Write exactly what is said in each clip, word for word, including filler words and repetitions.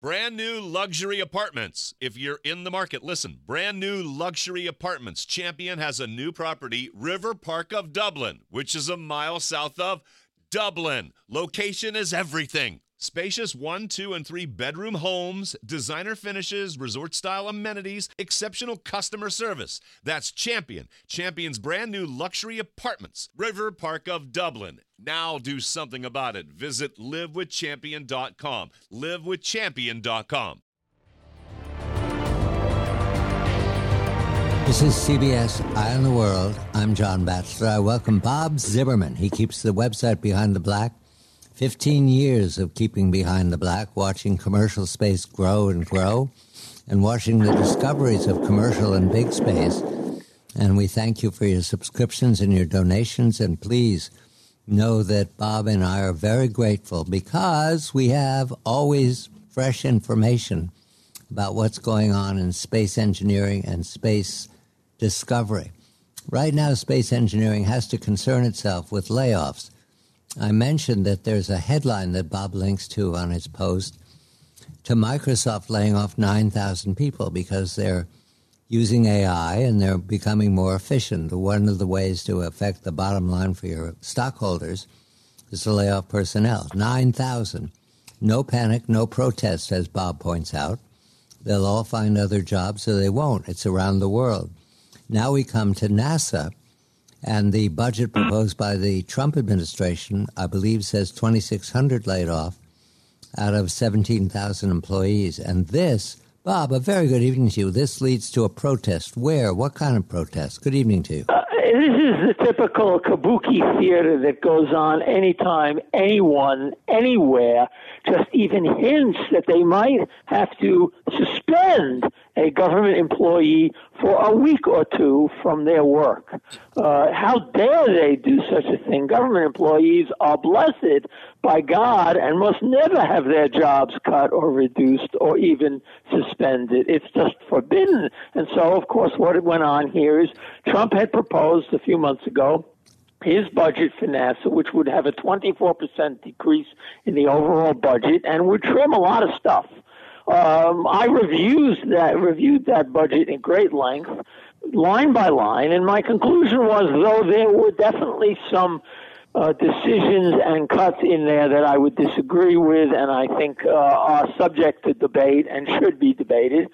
Brand new luxury apartments. If you're in the market, listen. Brand new luxury apartments. Champion has a new property, River Park of Dublin, which is a mile south of Dublin. Location is everything. Spacious one, two, and three bedroom homes, designer finishes, resort-style amenities, exceptional customer service. That's Champion. Champion's brand new luxury apartments. River Park of Dublin. Now do something about it. Visit live with champion dot com. live with champion dot com. This is C B S Eye on the World. I'm John Batchelor. I welcome Bob Zimmerman. He keeps the website Behind the Black. Fifteen years of keeping Behind the Black, watching commercial space grow and grow, and watching the discoveries of commercial and big space. And we thank you for your subscriptions and your donations. And please know that Bob and I are very grateful because we have always fresh information about what's going on in space engineering and space discovery. Right now, space engineering has to concern itself with layoffs. I mentioned that there's a headline that Bob links to on his post to Microsoft laying off nine thousand people because they're using A I and they're becoming more efficient. One of the ways to affect the bottom line for your stockholders is to lay off personnel. nine thousand. No panic, no protest, as Bob points out. They'll all find other jobs, so they won't. It's around the world. Now we come to NASA. And the budget proposed by the Trump administration, I believe, says twenty-six hundred laid off out of seventeen thousand employees. And this, Bob, a very good evening to you. This leads to a protest. Where? What kind of protest? Good evening to you. Uh, this is the typical kabuki theater that goes on anytime anyone, anywhere, just even hints that they might have to suspend a government employee for a week or two from their work. Uh, how dare they do such a thing? Government employees are blessed by God and must never have their jobs cut or reduced or even suspended. It's just forbidden. And so, of course, what went on here is Trump had proposed a few months ago his budget for NASA, which would have a twenty-four percent decrease in the overall budget and would trim a lot of stuff. Um, I reviewed that reviewed that budget in great length, line by line, and my conclusion was, though there were definitely some uh, decisions and cuts in there that I would disagree with and I think uh, are subject to debate and should be debated,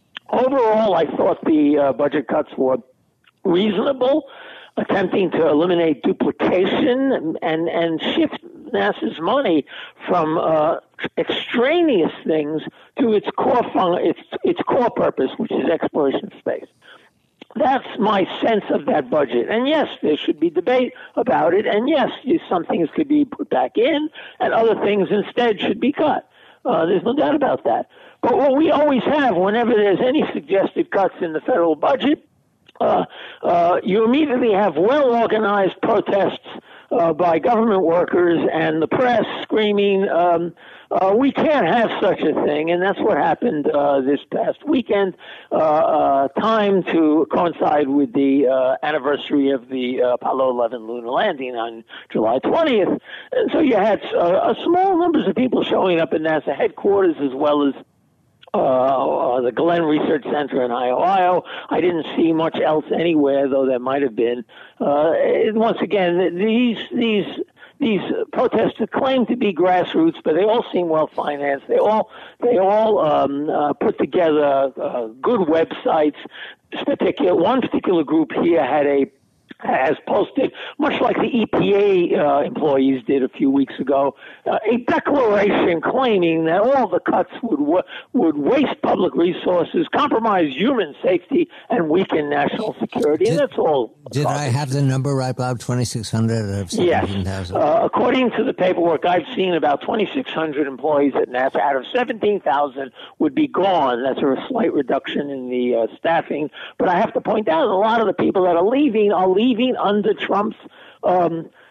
overall I thought the uh, budget cuts were reasonable, attempting to eliminate duplication and, and shift NASA's money from uh, extraneous things to its core fun- its its core purpose, which is exploration space. That's my sense of that budget. And yes, there should be debate about it. And yes, some things could be put back in, and other things instead should be cut. Uh, there's no doubt about that. But what we always have, whenever there's any suggested cuts in the federal budget, Uh, uh, you immediately have well-organized protests uh, by government workers and the press screaming, um, uh, we can't have such a thing. And that's what happened uh, this past weekend, uh, uh, timed to coincide with the uh, anniversary of the uh, Apollo eleven lunar landing on July twentieth. And so you had uh, a small numbers of people showing up in NASA headquarters as well as Uh, uh, the Glenn Research Center in Ohio. I didn't see much else anywhere, though there might have been. Uh, once again, these these these protests claim to be grassroots, but they all seem well financed. They all they all um, uh, put together uh, good websites. This particular one particular group here had a has posted, much like the E P A uh, employees did a few weeks ago, uh, a declaration claiming that all the cuts would w- would waste public resources, compromise human safety, and weaken national security. Did, and that's all. Did I have the number right, Bob? twenty-six hundred out of seventeen thousand? Yes. Uh, according to the paperwork I've seen, about twenty-six hundred employees at NASA out of seventeen thousand would be gone. That's a slight reduction in the uh, staffing. But I have to point out a lot of the people that are leaving are leaving under Trump's um,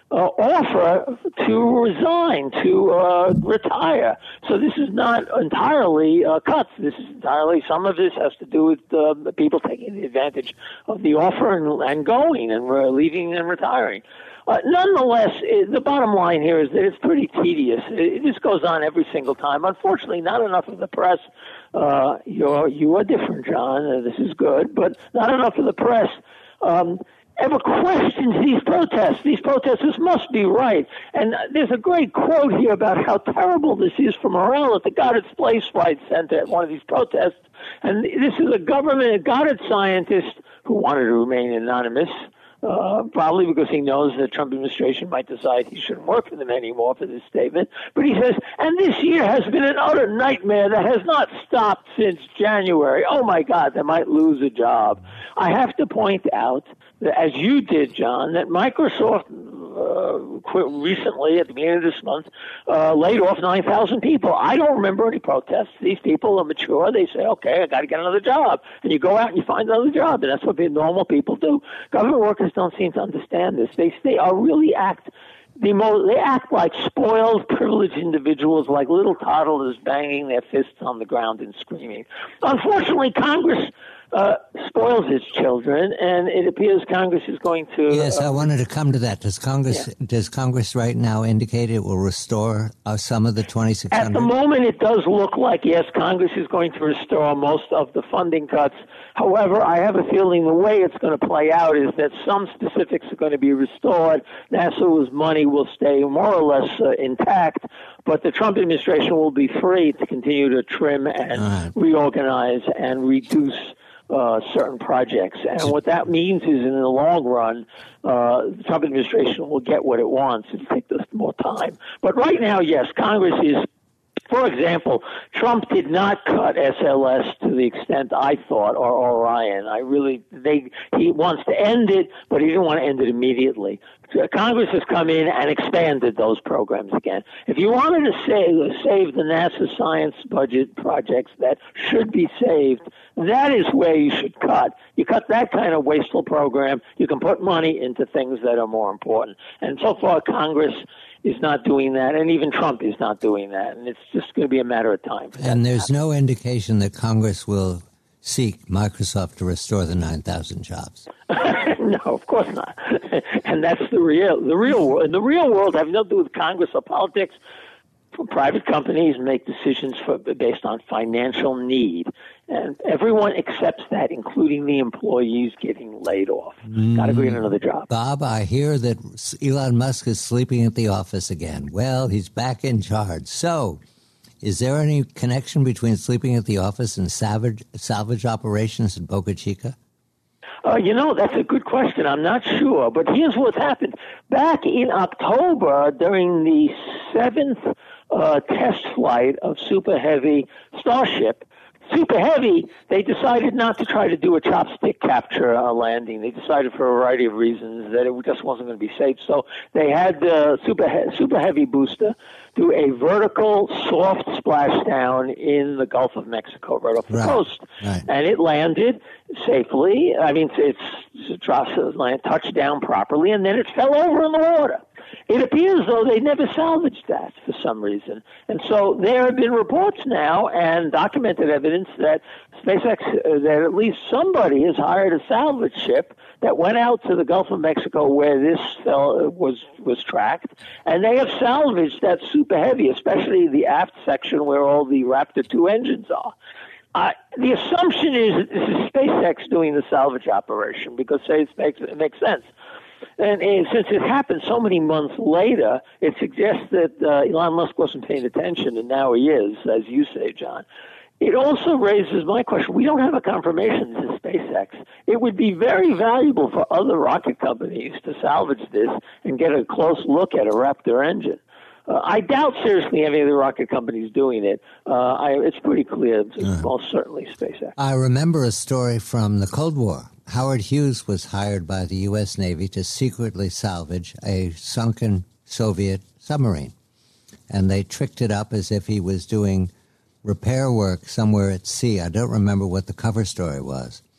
uh, offer to resign, to uh, retire. So this is not entirely uh, cuts. This is entirely, some of this has to do with uh, people taking advantage of the offer and, and going and uh, leaving and retiring. Uh, nonetheless, it, the bottom line here is that it's pretty tedious. It, this goes on every single time. Unfortunately, not enough of the press. Uh, you're, you are different, John. Uh, this is good, but not enough of the press um, ever questions these protests. These protesters must be right. And there's a great quote here about how terrible this is for morale at the Goddard Place Flight Center at one of these protests. And this is a government, a Goddard scientist who wanted to remain anonymous, Uh, probably because he knows the Trump administration might decide he shouldn't work for them anymore for this statement. But he says, and this year has been an utter nightmare that has not stopped since January. Oh, my God, they might lose a job. I have to point out that, as you did, John, that Microsoft uh, quit recently at the beginning of this month, uh, laid off nine thousand people. I don't remember any protests. These people are mature. They say, okay, I got to get another job. And you go out and you find another job. And that's what the normal people do. Government workers don't seem to understand this. They they are really act the most, they act like spoiled, privileged individuals, like little toddlers banging their fists on the ground and screaming. Unfortunately, Congress uh, spoils its children, and it appears Congress is going to. Yes, uh, I wanted to come to that. Does Congress yeah. does Congress right now indicate it will restore uh, some of the twenty-six hundred? At the moment, it does look like, yes, Congress is going to restore most of the funding cuts. However, I have a feeling the way it's going to play out is that some specifics are going to be restored. NASA's money will stay more or less uh, intact, but the Trump administration will be free to continue to trim and right. reorganize and reduce Uh, certain projects. And what that means is, in the long run, uh, the Trump administration will get what it wants. It'll take this more time. But right now, yes, Congress is, for example, Trump did not cut S L S to the extent I thought, or Orion. I really, they, he wants to end it, but he didn't want to end it immediately. Congress has come in and expanded those programs again. If you wanted to save, save the NASA science budget projects that should be saved, that is where you should cut. You cut that kind of wasteful program, you can put money into things that are more important. And so far, Congress is not doing that, and even Trump is not doing that. And it's just going to be a matter of time. And there's no indication that Congress will seek Microsoft to restore the nine thousand jobs. No, of course not. And that's the real, the real world. In the real world, have nothing to do with Congress or politics. Private companies make decisions for, based on financial need, and everyone accepts that, including the employees getting laid off. Mm. Got to go get another job. Bob, I hear that Elon Musk is sleeping at the office again. Well, he's back in charge. So, is there any connection between sleeping at the office and salvage, salvage operations in Boca Chica? Uh, you know, that's a good question. I'm not sure. But here's what's happened. Back in October, during the seventh uh, test flight of Super Heavy Starship, Super Heavy, they decided not to try to do a chopstick capture uh, landing. They decided for a variety of reasons that it just wasn't going to be safe. So they had the Super, he- Super Heavy booster do a vertical soft splashdown in the Gulf of Mexico, right off the right. coast. Right. And it landed safely. I mean, it's, it's it touched down properly, and then it fell over in the water. It appears, though, they never salvaged that for some reason. And so there have been reports now and documented evidence that SpaceX, uh, that at least somebody has hired a salvage ship that went out to the Gulf of Mexico where this fell, was was tracked, and they have salvaged that Super Heavy, especially the aft section where all the Raptor two engines are. Uh, the assumption is that this is SpaceX doing the salvage operation because say, it, makes, it makes sense. And, and since it happened so many months later, it suggests that uh, Elon Musk wasn't paying attention, and now he is, as you say, John. It also raises my question. We don't have a confirmation this is SpaceX. It would be very valuable for other rocket companies to salvage this and get a close look at a Raptor engine. Uh, I doubt seriously any of the rocket companies doing it. Uh, I, it's pretty clear it's uh, most certainly SpaceX. I remember a story from the Cold War. Howard Hughes was hired by the U S Navy to secretly salvage a sunken Soviet submarine. And they tricked it up as if he was doing repair work somewhere at sea. I don't remember what the cover story was.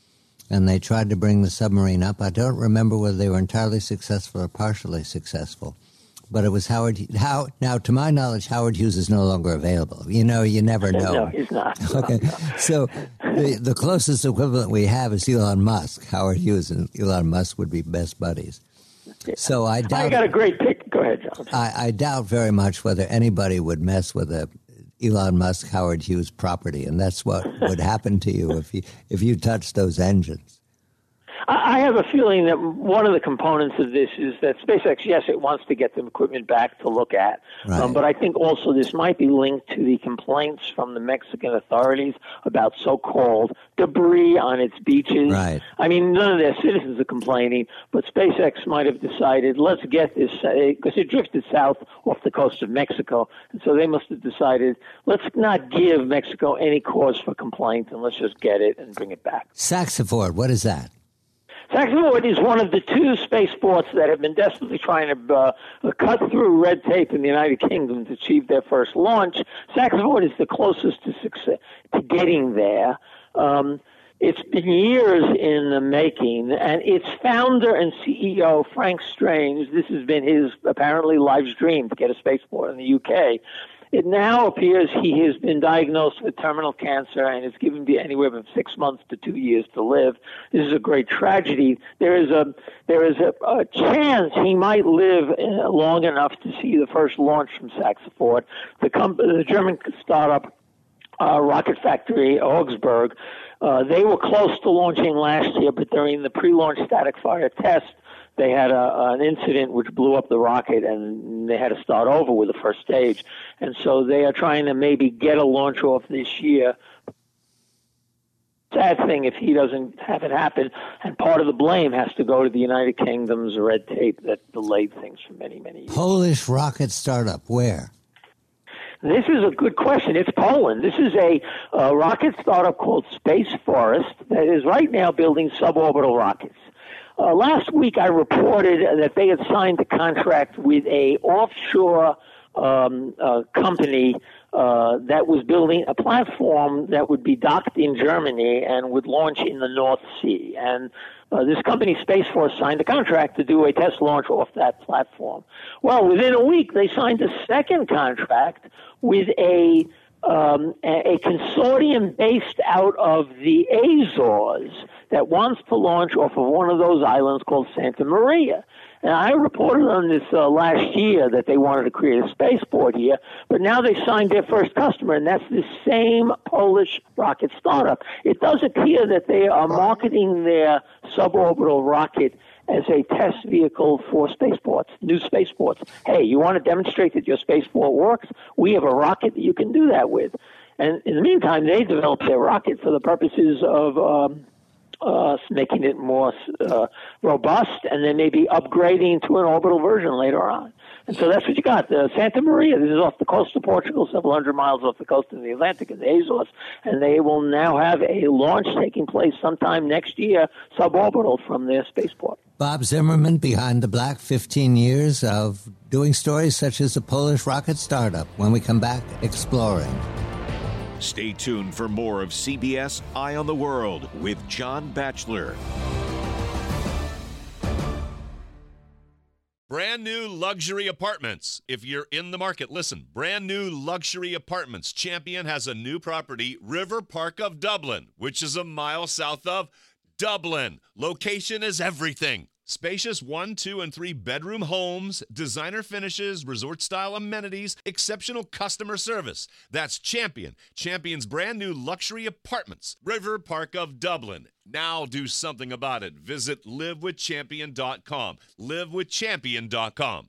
and they tried to bring the submarine up. I don't remember whether they were entirely successful or partially successful. But it was Howard. How now, to my knowledge, Howard Hughes is no longer available. You know, you never know. No, he's not. Okay, so the, the closest equivalent we have is Elon Musk. Howard Hughes and Elon Musk would be best buddies. So I doubt. I got a great pick. Go ahead, John. I, I doubt very much whether anybody would mess with a Elon Musk Howard Hughes property, and that's what would happen to you if you if you touch those engines. I have a feeling that one of the components of this is that SpaceX, yes, it wants to get the equipment back to look at, right. um, but I think also this might be linked to the complaints from the Mexican authorities about so-called debris on its beaches. Right. I mean, none of their citizens are complaining, but SpaceX might have decided, let's get this, because uh, it drifted south off the coast of Mexico, and so they must have decided, let's not give Mexico any cause for complaint, and let's just get it and bring it back. Saxaford, what is that? Saxaford is one of the two spaceports that have been desperately trying to uh, cut through red tape in the United Kingdom to achieve their first launch. Saxaford is the closest to success, to getting there. Um, it's been years in the making, and its founder and C E O, Frank Strange, this has been his apparently life's dream to get a spaceport in the U K. It now appears he has been diagnosed with terminal cancer and is given anywhere from six months to two years to live. This is a great tragedy. There is a there is a, a chance he might live long enough to see the first launch from Saxaford. The, comp- the German startup uh, Rocket Factory Augsburg, uh, they were close to launching last year, but during the pre-launch static fire test, they had a, an incident which blew up the rocket, and they had to start over with the first stage. And so they are trying to maybe get a launch off this year. Sad thing if he doesn't have it happen, and part of the blame has to go to the United Kingdom's red tape that delayed things for many, many years. Polish rocket startup, where? This is a good question. It's Poland. This is a, a rocket startup called Space Forest that is right now building suborbital rockets. Uh, last week, I reported that they had signed a contract with a offshore um, uh, company uh, that was building a platform that would be docked in Germany and would launch in the North Sea. And uh, this company, Space Force, signed a contract to do a test launch off that platform. Well, within a week, they signed a second contract with a Um, a, a consortium based out of the Azores that wants to launch off of one of those islands called Santa Maria. And I reported on this uh, last year that they wanted to create a spaceport here, but now they signed their first customer, and that's the same Polish rocket startup. It does appear that they are marketing their suborbital rocket as a test vehicle for spaceports, new spaceports. Hey, you want to demonstrate that your spaceport works? We have a rocket that you can do that with. And in the meantime, they developed their rocket for the purposes of um, uh, making it more uh, robust and then maybe upgrading to an orbital version later on. And so that's what you got. Uh, Santa Maria, this is off the coast of Portugal, several hundred miles off the coast of the Atlantic in the Azores, and they will now have a launch taking place sometime next year, suborbital from their spaceport. Bob Zimmerman, Behind the Black, fifteen years of doing stories such as the Polish rocket startup. When we come back, exploring. Stay tuned for more of C B S Eye on the World with John Batchelor. Brand new luxury apartments. If you're in the market, listen. Brand new luxury apartments. Champion has a new property, River Park of Dublin, which is a mile south of Dublin. Location is everything. Spacious one, two, and three bedroom homes, designer finishes, resort-style amenities, exceptional customer service. That's Champion. Champion's brand new luxury apartments, River Park of Dublin. Now do something about it. Visit live with champion dot com. live with champion dot com.